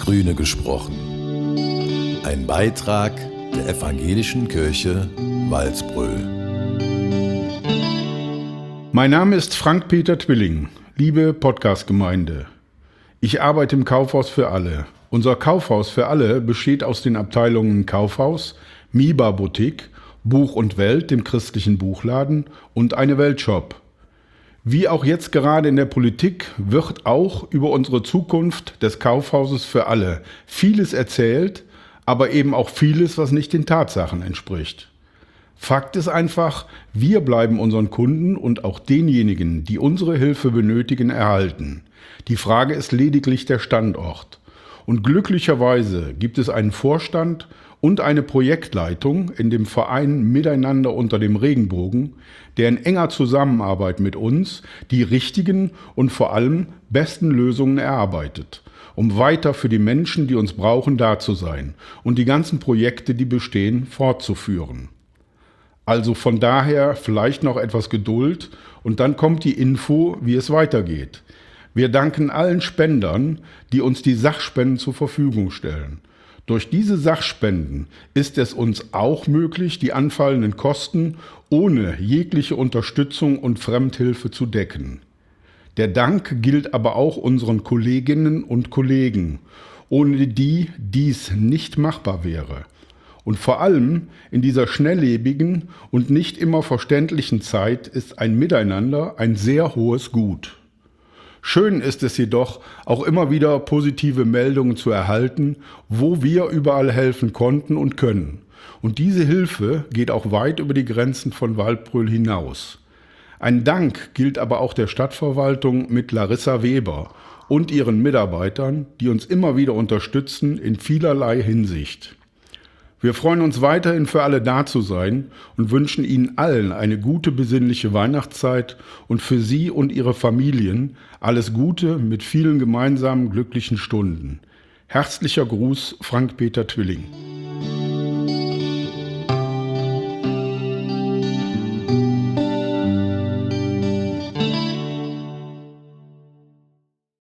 Grüne gesprochen. Ein Beitrag der Evangelischen Kirche Walsbröl. Mein Name ist Frank-Peter Twilling, liebe Podcast-Gemeinde. Ich arbeite im Kaufhaus für alle. Unser Kaufhaus für alle besteht aus den Abteilungen Kaufhaus, Miba Boutique, Buch und Welt, dem christlichen Buchladen und eine Weltshop. Wie auch jetzt gerade in der Politik wird auch über unsere Zukunft des Kaufhauses für alle vieles erzählt, aber eben auch vieles, was nicht den Tatsachen entspricht. Fakt ist einfach, wir bleiben unseren Kunden und auch denjenigen, die unsere Hilfe benötigen, erhalten. Die Frage ist lediglich der Standort. Und glücklicherweise gibt es einen Vorstand und eine Projektleitung in dem Verein Miteinander unter dem Regenbogen, der in enger Zusammenarbeit mit uns die richtigen und vor allem besten Lösungen erarbeitet, um weiter für die Menschen, die uns brauchen, da zu sein und die ganzen Projekte, die bestehen, fortzuführen. Also von daher vielleicht noch etwas Geduld und dann kommt die Info, wie es weitergeht. Wir danken allen Spendern, die uns die Sachspenden zur Verfügung stellen. Durch diese Sachspenden ist es uns auch möglich, die anfallenden Kosten ohne jegliche Unterstützung und Fremdhilfe zu decken. Der Dank gilt aber auch unseren Kolleginnen und Kollegen, ohne die dies nicht machbar wäre. Und vor allem in dieser schnelllebigen und nicht immer verständlichen Zeit ist ein Miteinander ein sehr hohes Gut. Schön ist es jedoch, auch immer wieder positive Meldungen zu erhalten, wo wir überall helfen konnten und können. Und diese Hilfe geht auch weit über die Grenzen von Walsbröl hinaus. Ein Dank gilt aber auch der Stadtverwaltung mit Larissa Weber und ihren Mitarbeitern, die uns immer wieder unterstützen in vielerlei Hinsicht. Wir freuen uns weiterhin für alle da zu sein und wünschen Ihnen allen eine gute, besinnliche Weihnachtszeit und für Sie und Ihre Familien alles Gute mit vielen gemeinsamen glücklichen Stunden. Herzlicher Gruß, Frank-Peter Twilling.